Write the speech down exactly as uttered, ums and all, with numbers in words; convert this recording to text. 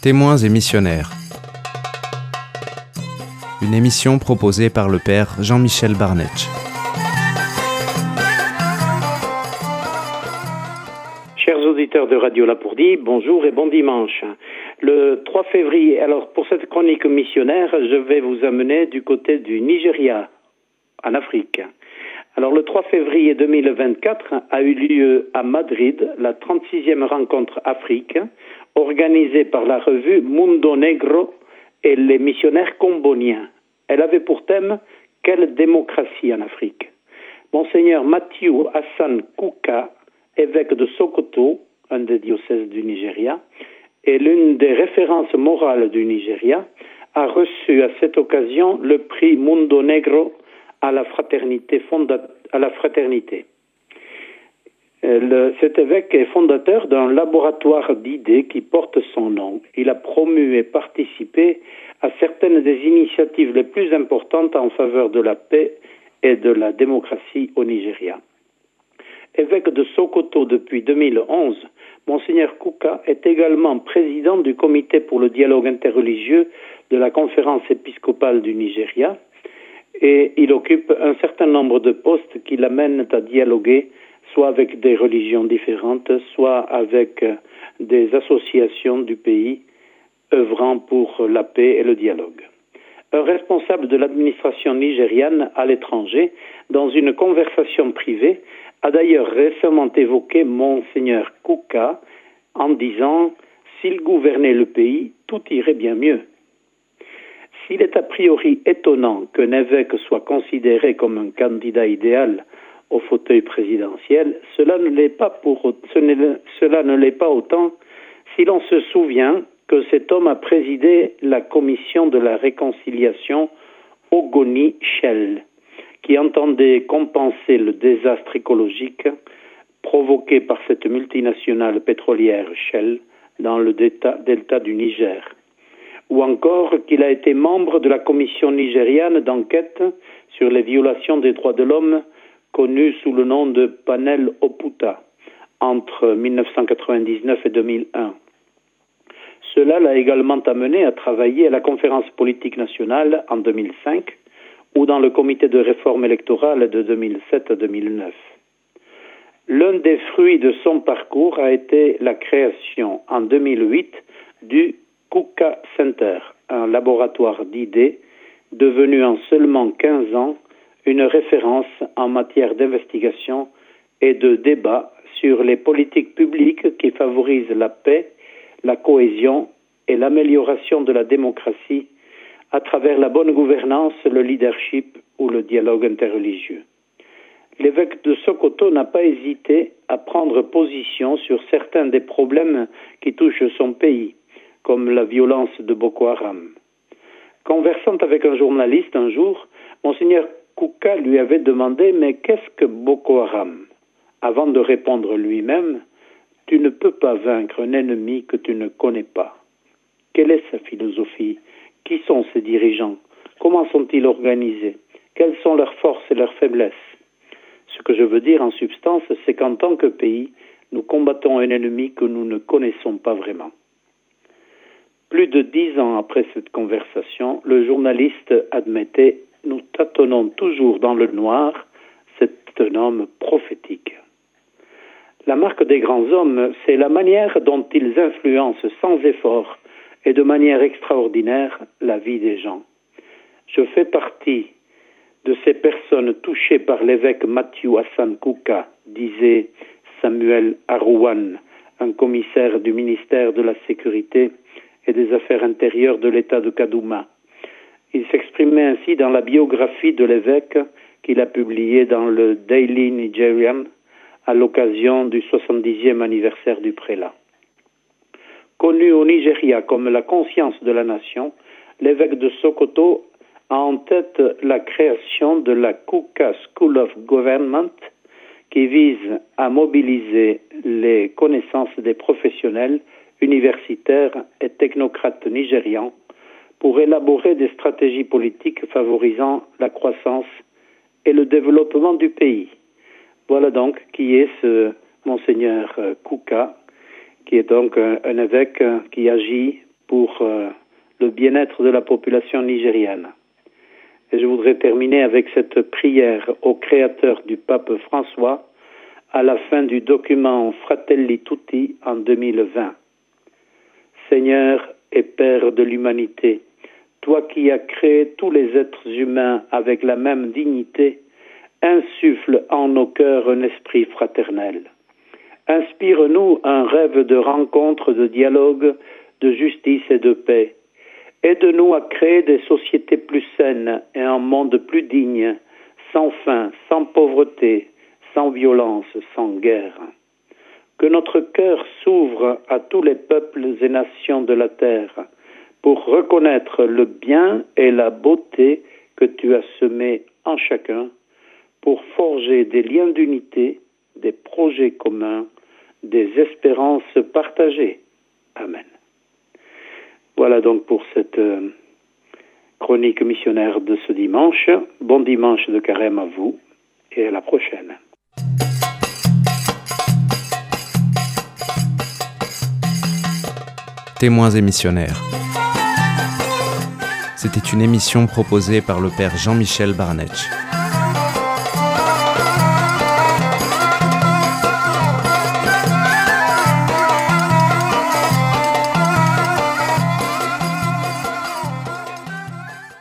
Témoins et missionnaires. Une émission proposée par le père Jean-Michel Barnetch. Chers auditeurs de Radio Lapourdie, bonjour et bon dimanche. Le trois février, alors pour cette chronique missionnaire, je vais vous amener du côté du Nigeria, en Afrique. Alors le trois février deux mille vingt-quatre a eu lieu à Madrid la trente-sixième rencontre Afrique, organisée par la revue Mundo Negro et les missionnaires comboniens. Elle avait pour thème « Quelle démocratie en Afrique ?» Monseigneur Matthew Hassan Kouka, évêque de Sokoto, un des diocèses du Nigeria, et l'une des références morales du Nigeria, a reçu à cette occasion le prix Mundo Negro à la fraternité. Fonda- à la fraternité. Le, cet évêque est fondateur d'un laboratoire d'idées qui porte son nom. Il a promu et participé à certaines des initiatives les plus importantes en faveur de la paix et de la démocratie au Nigeria. Évêque de Sokoto depuis deux mille onze, Monseigneur Kouka est également président du comité pour le dialogue interreligieux de la conférence épiscopale du Nigeria et il occupe un certain nombre de postes qui l'amènent à dialoguer soit avec des religions différentes, soit avec des associations du pays œuvrant pour la paix et le dialogue. Un responsable de l'administration nigériane à l'étranger, dans une conversation privée, a d'ailleurs récemment évoqué Monseigneur Kouka en disant « S'il gouvernait le pays, tout irait bien mieux ». S'il est a priori étonnant qu'un évêque soit considéré comme un candidat idéal au fauteuil présidentiel, cela ne l'est pas pour, ce n'est, cela ne l'est pas autant si l'on se souvient que cet homme a présidé la commission de la réconciliation Ogoni Shell, qui entendait compenser le désastre écologique provoqué par cette multinationale pétrolière Shell dans le delta, delta du Niger. Ou encore qu'il a été membre de la commission nigériane d'enquête sur les violations des droits de l'homme connue sous le nom de Panel Oputa entre mille neuf cent quatre-vingt-dix-neuf et deux mille un. Cela l'a également amené à travailler à la conférence politique nationale en deux mille cinq ou dans le comité de réforme électorale de deux mille sept à deux mille neuf. L'un des fruits de son parcours a été la création en deux mille huit du Kouka Center, un laboratoire d'idées devenu en seulement quinze ans une référence en matière d'investigation et de débat sur les politiques publiques qui favorisent la paix, la cohésion et l'amélioration de la démocratie à travers la bonne gouvernance, le leadership ou le dialogue interreligieux. L'évêque de Sokoto n'a pas hésité à prendre position sur certains des problèmes qui touchent son pays, comme la violence de Boko Haram. Conversant avec un journaliste un jour, Monseigneur Kouka lui avait demandé « Mais qu'est-ce que Boko Haram ?» Avant de répondre lui-même « Tu ne peux pas vaincre un ennemi que tu ne connais pas. » Quelle est sa philosophie? Qui sont ses dirigeants? Comment sont-ils organisés? Quelles sont leurs forces et leurs faiblesses? Ce que je veux dire en substance, c'est qu'en tant que pays, nous combattons un ennemi que nous ne connaissons pas vraiment. Plus de dix ans après cette conversation, le journaliste admettait « Nous tâtonnons toujours dans le noir, c'est un homme prophétique ». La marque des grands hommes, c'est la manière dont ils influencent sans effort et de manière extraordinaire la vie des gens. Je fais partie de ces personnes touchées par l'évêque Matthew Hassan Kouka, disait Samuel Arouan, un commissaire du ministère de la Sécurité et des Affaires intérieures de l'État de Kaduna. Il s'exprimait ainsi dans la biographie de l'évêque qu'il a publiée dans le Daily Nigerian à l'occasion du soixante-dixième anniversaire du prélat. Connu au Nigeria comme la conscience de la nation, l'évêque de Sokoto a en tête la création de la Kouka School of Government qui vise à mobiliser les connaissances des professionnels, universitaires et technocrates nigérians pour élaborer des stratégies politiques favorisant la croissance et le développement du pays. Voilà donc qui est ce Monseigneur Kouka, qui est donc un, un évêque qui agit pour euh, le bien-être de la population nigériane. Et je voudrais terminer avec cette prière au Créateur du pape François à la fin du document Fratelli Tutti en deux mille vingt. Seigneur et Père de l'humanité, toi qui as créé tous les êtres humains avec la même dignité, insuffle en nos cœurs un esprit fraternel. Inspire-nous un rêve de rencontre, de dialogue, de justice et de paix. Aide-nous à créer des sociétés plus saines et un monde plus digne, sans faim, sans pauvreté, sans violence, sans guerre. Que notre cœur s'ouvre à tous les peuples et nations de la terre pour reconnaître le bien et la beauté que tu as semés en chacun, pour forger des liens d'unité, des projets communs, des espérances partagées. Amen. Voilà donc pour cette euh, chronique missionnaire de ce dimanche. Bon dimanche de carême à vous et à la prochaine. Témoins et missionnaires. C'était une émission proposée par le père Jean-Michel Barnetch.